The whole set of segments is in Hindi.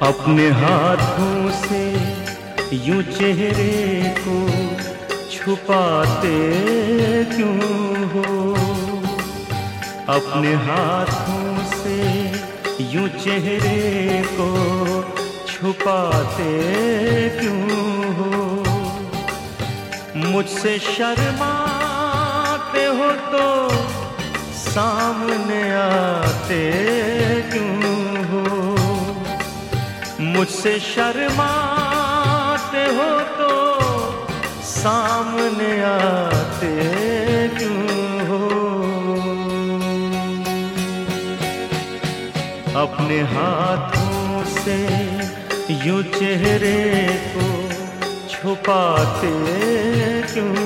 अपने हाथों से यूं चेहरे को छुपाते क्यों हो? अपने हाथों से यूं चेहरे को छुपाते क्यों हो? मुझसे शर्माते हो तो सामने आते क्यों हो? मुझसे शर्माते हो तो सामने आते क्यों हो? अपने हाथों से यूं चेहरे को छुपाते क्यों?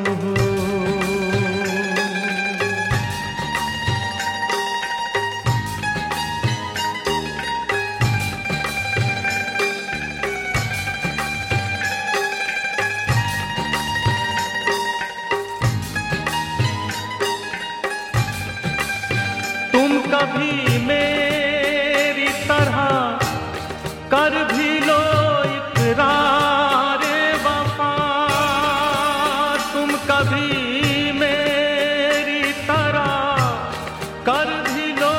तुम कभी मेरी तरह कर भी लो इकरार वफा। तुम कभी मेरी तरह कर भी लो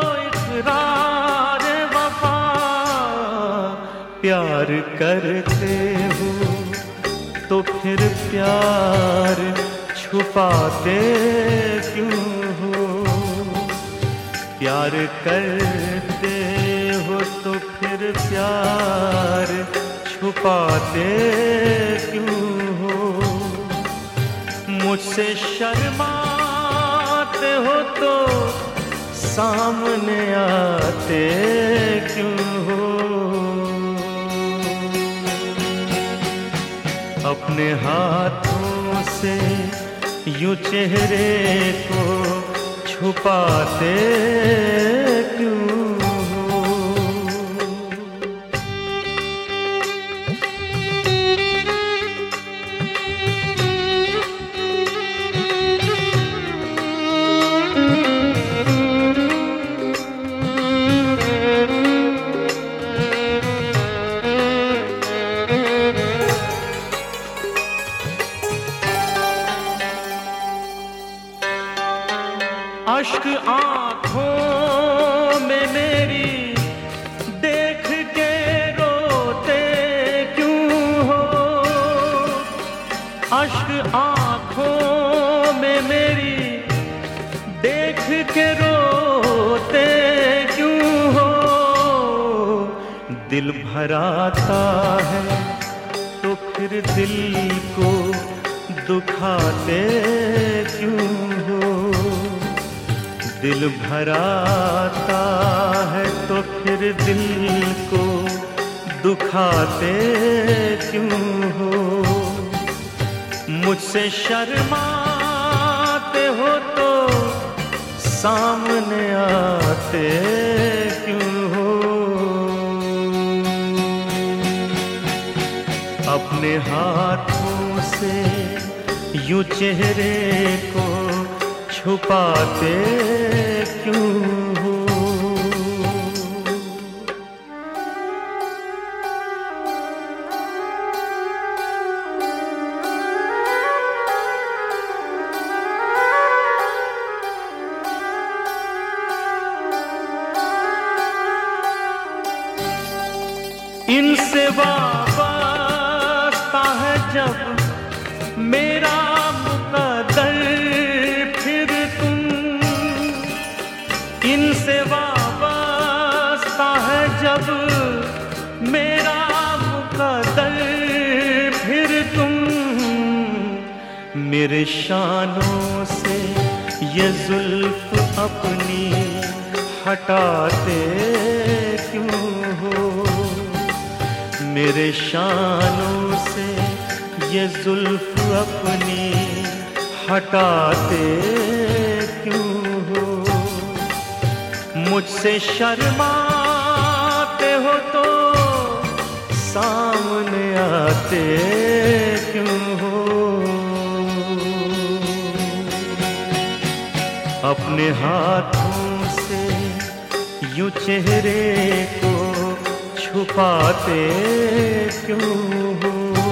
इकरार वफा। प्यार करते हो तो फिर प्यार छुपाते क्यों हो? प्यार करते हो तो फिर प्यार छुपाते क्यों हो? मुझसे शर्माते हो तो सामने आते क्यों हो? अपने हाथों से यूं चेहरे को छुपाते क्यों हो? अश्क आँखों में मेरी देख के रोते क्यों हो? अश्क आँखों में मेरी देख के रोते क्यों हो? दिल भराता है तो फिर दिल को दुखाते क्यों हो? दिल भराता है तो फिर दिल को दुखाते क्यों हो? मुझसे शर्माते हो तो सामने आते क्यों हो? अपने हाथों से यूं चेहरे को छुपाते क्यों हो? इनसे वाबस्ता है जब मेरा मुकद्दर, फिर तुम इनसे वाबस्ता है जब मेरा मुकद्दर, फिर तुम मेरे शानों से ये जुल्फ अपनी हटाते क्यों हो? मेरे शानों से ये जुल्फ अपनी हटाते क्यों हो? मुझसे शर्माते हो तो सामने आते क्यों हो? अपने हाथों से यूं चेहरे को छुपाते क्यों हो?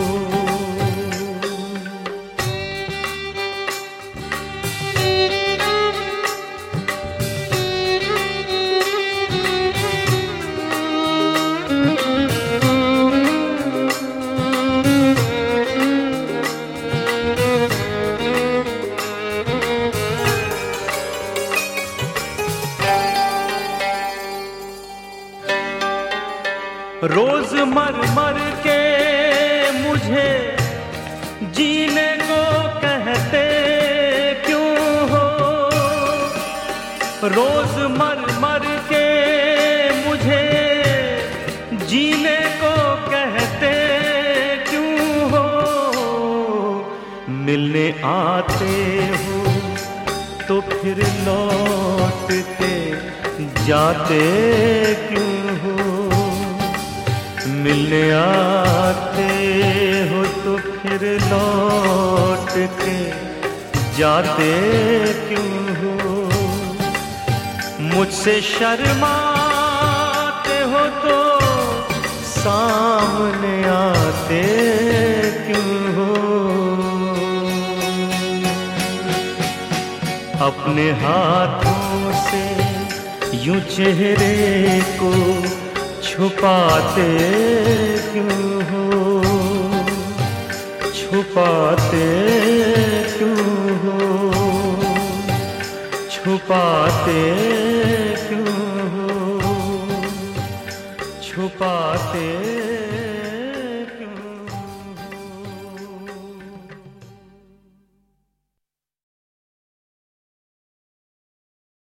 रोज मर मर के मुझे जीने को कहते क्यों हो? रोज मर मर के मुझे जीने को कहते क्यों हो? मिलने आते हो तो फिर लौट के जाते क्यों हो? मिलने आते हो तो फिर लौट के जाते क्यों हो? मुझसे शर्माते हो तो सामने आते क्यों हो? अपने हाथों से यूं चेहरे को छुपाते क्यों हो? छुपाते क्यों हो? छुपाते